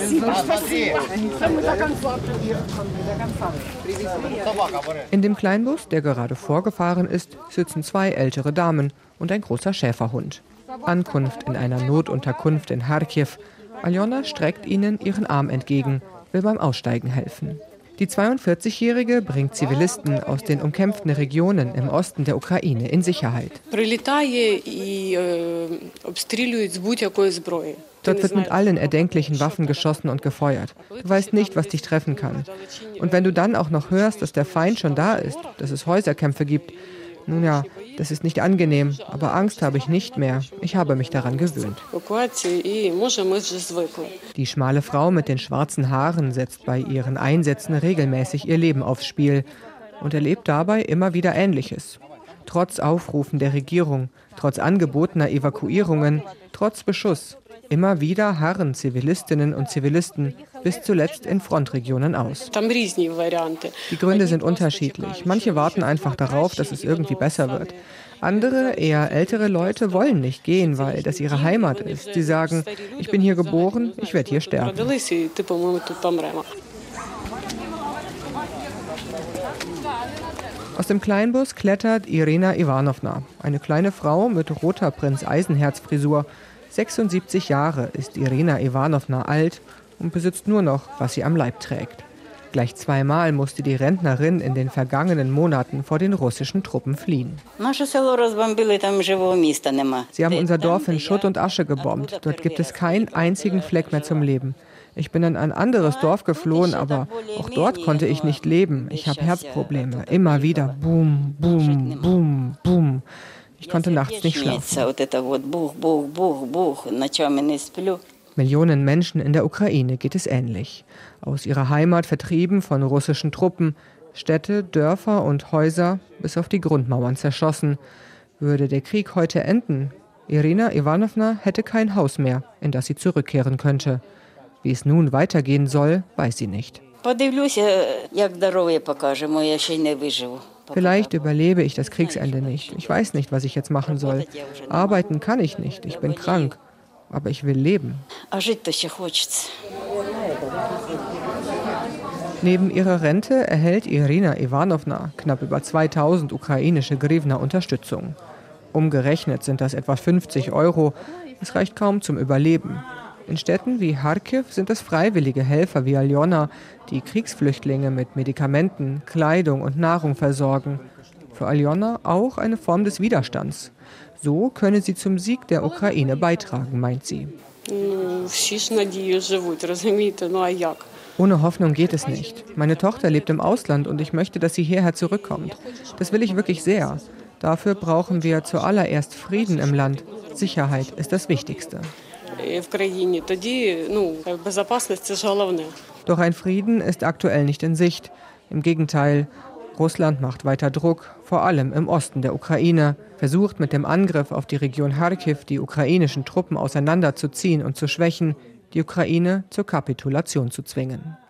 In dem Kleinbus, der gerade vorgefahren ist, sitzen 2 ältere Damen und ein großer Schäferhund. Ankunft in einer Notunterkunft in Charkiw. Aljona streckt ihnen ihren Arm entgegen, will beim Aussteigen helfen. Die 42-Jährige bringt Zivilisten aus den umkämpften Regionen im Osten der Ukraine in Sicherheit. Dort wird mit allen erdenklichen Waffen geschossen und gefeuert. Du weißt nicht, was dich treffen kann. Und wenn du dann auch noch hörst, dass der Feind schon da ist, dass es Häuserkämpfe gibt, nun ja, das ist nicht angenehm, aber Angst habe ich nicht mehr. Ich habe mich daran gewöhnt. Die schmale Frau mit den schwarzen Haaren setzt bei ihren Einsätzen regelmäßig ihr Leben aufs Spiel und erlebt dabei immer wieder Ähnliches. Trotz Aufrufen der Regierung, trotz angebotener Evakuierungen, trotz Beschuss. Immer wieder harren Zivilistinnen und Zivilisten bis zuletzt in Frontregionen aus. Die Gründe sind unterschiedlich. Manche warten einfach darauf, dass es irgendwie besser wird. Andere, eher ältere Leute, wollen nicht gehen, weil das ihre Heimat ist. Sie sagen, ich bin hier geboren, ich werde hier sterben. Aus dem Kleinbus klettert Irina Ivanovna, eine kleine Frau mit roter Prinz-Eisenherz-Frisur. 76 Jahre ist Irina Ivanovna alt und besitzt nur noch, was sie am Leib trägt. Gleich 2-mal musste die Rentnerin in den vergangenen Monaten vor den russischen Truppen fliehen. Sie haben unser Dorf in Schutt und Asche gebombt. Dort gibt es keinen einzigen Fleck mehr zum Leben. Ich bin in ein anderes Dorf geflohen, aber auch dort konnte ich nicht leben. Ich habe Herzprobleme. Immer wieder. Boom, boom, boom, boom. Ich konnte nachts nicht schlafen. Millionen Menschen in der Ukraine geht es ähnlich. Aus ihrer Heimat vertrieben von russischen Truppen, Städte, Dörfer und Häuser bis auf die Grundmauern zerschossen. Würde der Krieg heute enden, Irina Ivanovna hätte kein Haus mehr, in das sie zurückkehren könnte. Wie es nun weitergehen soll, weiß sie nicht. Vielleicht überlebe ich das Kriegsende nicht. Ich weiß nicht, was ich jetzt machen soll. Arbeiten kann ich nicht. Ich bin krank. Aber ich will leben. Neben ihrer Rente erhält Irina Ivanovna knapp über 2000 ukrainische Hryvnia Unterstützung. Umgerechnet sind das etwa 50 €. Es reicht kaum zum Überleben. In Städten wie Charkiw sind es freiwillige Helfer wie Aljona, die Kriegsflüchtlinge mit Medikamenten, Kleidung und Nahrung versorgen. Für Aljona auch eine Form des Widerstands. So könne sie zum Sieg der Ukraine beitragen, meint sie. Ohne Hoffnung geht es nicht. Meine Tochter lebt im Ausland und ich möchte, dass sie hierher zurückkommt. Das will ich wirklich sehr. Dafür brauchen wir zuallererst Frieden im Land. Sicherheit ist das Wichtigste. Doch ein Frieden ist aktuell nicht in Sicht. Im Gegenteil, Russland macht weiter Druck, vor allem im Osten der Ukraine, versucht mit dem Angriff auf die Region Charkiw die ukrainischen Truppen auseinanderzuziehen und zu schwächen, die Ukraine zur Kapitulation zu zwingen.